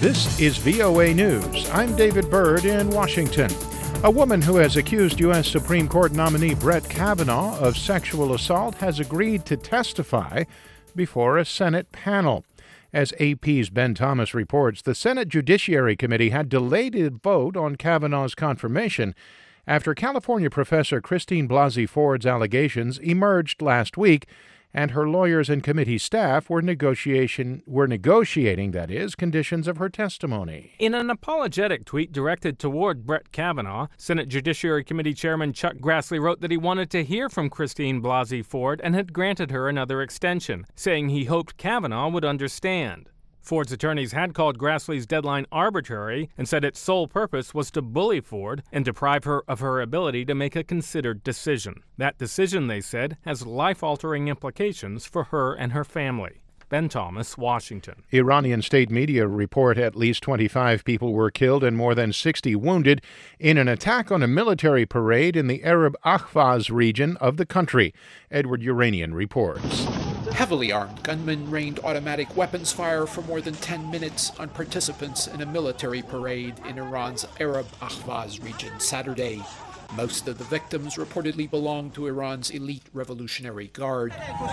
This is VOA News. I'm David Byrd in Washington. A woman who has accused U.S. Supreme Court nominee Brett Kavanaugh of sexual assault has agreed to testify before a Senate panel. As AP's Ben Thomas reports, the Senate Judiciary Committee had delayed a vote on Kavanaugh's confirmation after California professor Christine Blasey Ford's allegations emerged last week, and her lawyers and committee staff were negotiating conditions of her testimony. In an apologetic tweet directed toward Brett Kavanaugh, Senate Judiciary Committee Chairman Chuck Grassley wrote that he wanted to hear from Christine Blasey Ford and had granted her another extension, saying he hoped Kavanaugh would understand. Ford's attorneys had called Grassley's deadline arbitrary and said its sole purpose was to bully Ford and deprive her of her ability to make a considered decision. That decision, they said, has life-altering implications for her and her family. Ben Thomas, Washington. Iranian state media report at least 25 people were killed and more than 60 wounded in an attack on a military parade in the Arab Ahvaz region of the country. Edward Uranian reports. Heavily armed gunmen rained automatic weapons fire for more than 10 minutes on participants in a military parade in Iran's Arab Ahvaz region Saturday. Most of the victims reportedly belonged to Iran's elite Revolutionary Guard.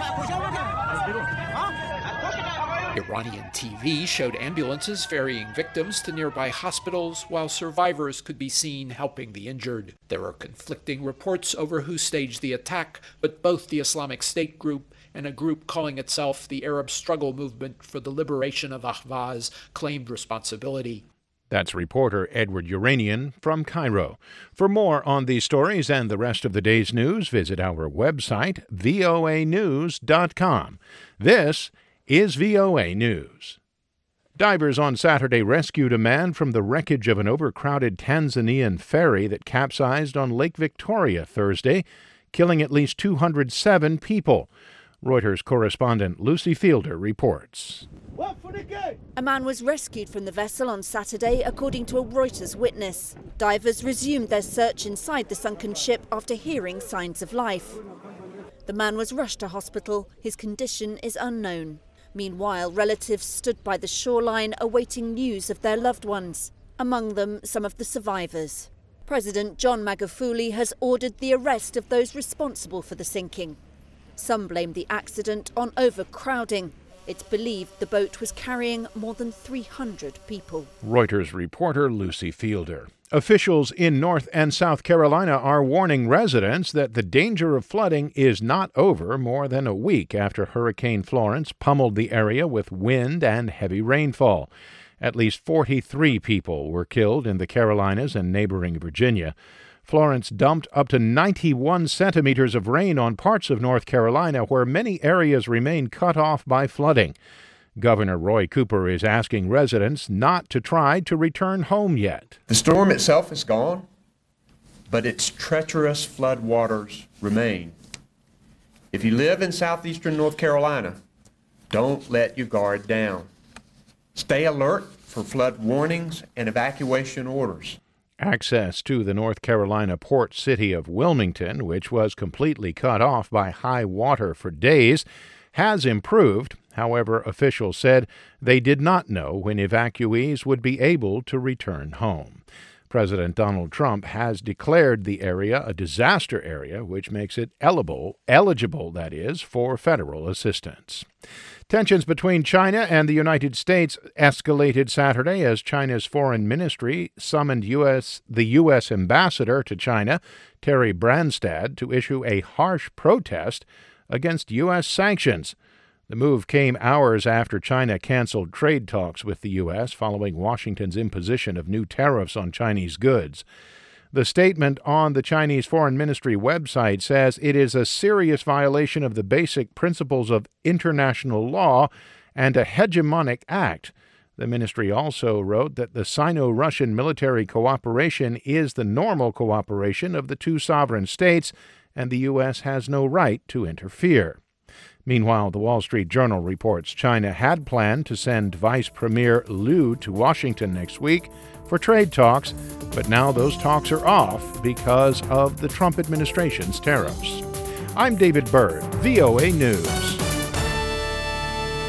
Iranian TV showed ambulances ferrying victims to nearby hospitals while survivors could be seen helping the injured. There are conflicting reports over who staged the attack, but both the Islamic State group and a group calling itself the Arab Struggle Movement for the Liberation of Ahvaz claimed responsibility. That's reporter Edward Uranian from Cairo. For more on these stories and the rest of the day's news, visit our website, voanews.com. This is VOA News. Divers on Saturday rescued a man from the wreckage of an overcrowded Tanzanian ferry that capsized on Lake Victoria Thursday, killing at least 207 people. Reuters correspondent Lucy Fielder reports. A man was rescued from the vessel on Saturday, according to a Reuters witness. Divers resumed their search inside the sunken ship after hearing signs of life. The man was rushed to hospital. His condition is unknown. Meanwhile, relatives stood by the shoreline awaiting news of their loved ones, among them some of the survivors. President John Magufuli has ordered the arrest of those responsible for the sinking. Some blame the accident on overcrowding. It's believed the boat was carrying more than 300 people. Reuters reporter Lucy Fielder. Officials in North and South Carolina are warning residents that the danger of flooding is not over more than a week after Hurricane Florence pummeled the area with wind and heavy rainfall. At least 43 people were killed in the Carolinas and neighboring Virginia. Florence dumped up to 91 centimeters of rain on parts of North Carolina, where many areas remain cut off by flooding. Governor Roy Cooper is asking residents not to try to return home yet. The storm itself is gone, but its treacherous flood waters remain. If you live in southeastern North Carolina, don't let your guard down. Stay alert for flood warnings and evacuation orders. Access to the North Carolina port city of Wilmington, which was completely cut off by high water for days, has improved. However, officials said they did not know when evacuees would be able to return home. President Donald Trump has declared the area a disaster area, which makes it eligible, for federal assistance. Tensions between China and the United States escalated Saturday as China's foreign ministry summoned the U.S. ambassador to China, Terry Branstad, to issue a harsh protest against U.S. sanctions. The move came hours after China canceled trade talks with the U.S. following Washington's imposition of new tariffs on Chinese goods. The statement on the Chinese Foreign Ministry website says it is a serious violation of the basic principles of international law and a hegemonic act. The ministry also wrote that the Sino-Russian military cooperation is the normal cooperation of the two sovereign states, and the U.S. has no right to interfere. Meanwhile, the Wall Street Journal reports China had planned to send Vice Premier Liu to Washington next week for trade talks, but now those talks are off because of the Trump administration's tariffs. I'm David Byrd, VOA News.